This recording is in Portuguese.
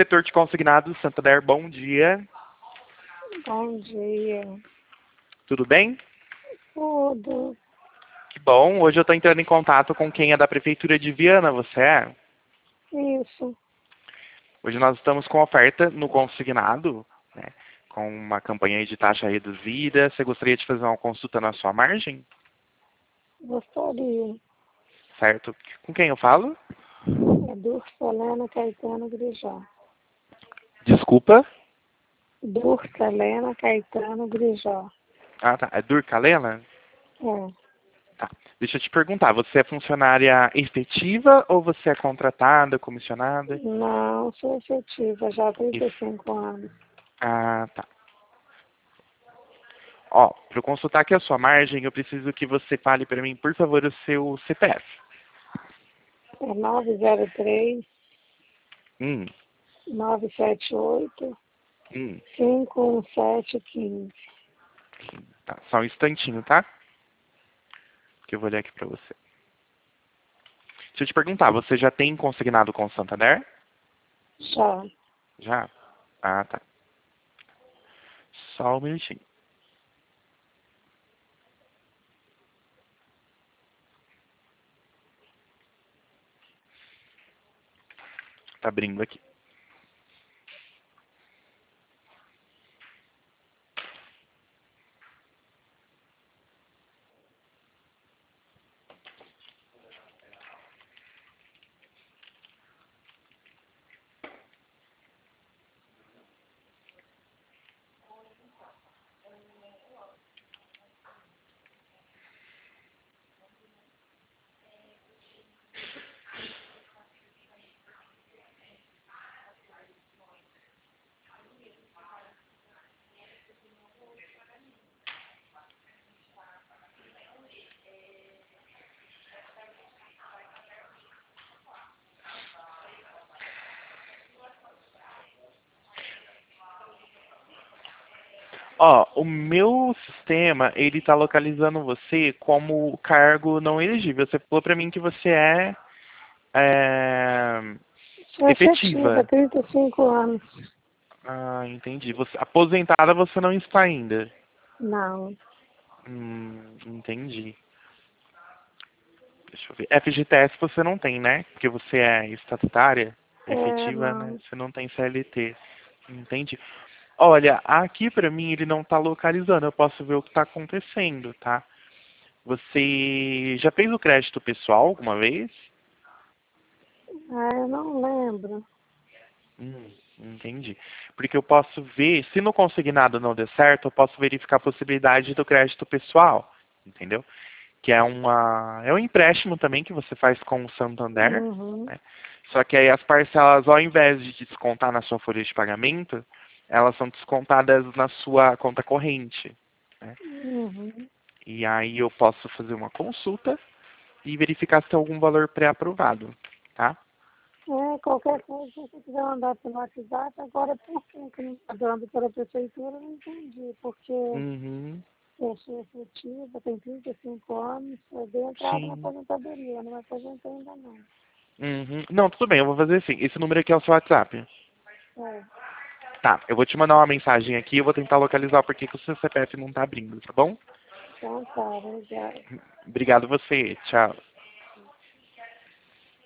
Setor de consignados, Santander, bom dia. Bom dia. Tudo bem? Tudo. Que bom. Hoje eu estou entrando em contato com quem é da Prefeitura de Viana, você é? Isso. Hoje nós estamos com oferta no consignado, né, com uma campanha de taxa reduzida. Você gostaria de fazer uma consulta na sua margem? Gostaria. Certo. Com quem eu falo? É Durcelena Caetano Grijó. Desculpa. Durcelena Caetano Grijó. Ah, tá. É Durcalena? É. Tá. Deixa eu te perguntar, você é funcionária efetiva ou você é contratada, comissionada? Não, sou efetiva já há Ef- 35 anos. Ah, tá. Ó, para eu consultar aqui a sua margem, eu preciso que você fale para mim, por favor, o seu CPF. É 903 Hum, 978 hum. 51715. Tá, só um instantinho, tá? Que eu vou ler aqui para você. Deixa eu te perguntar, você já tem consignado com o Santander? Já. Já? Ah, tá. Só um minutinho. Tá abrindo aqui. Ó, o meu sistema, ele tá localizando você como cargo não elegível. Você falou pra mim que você é Sou efetiva há efetiva. 35 anos. Ah, entendi. Você, aposentada você não está ainda. Não. Entendi. Deixa eu ver. FGTS você não tem, né? Porque você é estatutária, É, efetiva, né? não. Você não tem CLT. Entendi. Olha, aqui pra mim ele não tá localizando. Eu posso ver o que tá acontecendo, tá? Você já fez o crédito pessoal alguma vez? Ah, eu não lembro. Entendi. Porque eu posso ver, se no consignado não der certo, eu posso verificar a possibilidade do crédito pessoal, entendeu? Que é um empréstimo também que você faz com o Santander, Uhum. né? Só que aí as parcelas, ao invés de descontar na sua folha de pagamento, elas são descontadas na sua conta corrente, né? Uhum. E aí eu posso fazer uma consulta e verificar se tem algum valor pré-aprovado, tá? É, qualquer coisa, se você quiser mandar pelo WhatsApp, agora por que não está dando pela prefeitura, eu não entendi, porque Uhum, eu sou efetiva, tenho 35 anos, eu dei entrada na sim. aposentadoria, não me aposentei ainda não. Uhum. Não, tudo bem, eu vou fazer assim. Esse número aqui é o seu WhatsApp. É, Tá, eu vou te mandar uma mensagem aqui e eu vou tentar localizar por que que o seu CPF não tá abrindo, tá bom? então tá, obrigada. Obrigado você, tchau.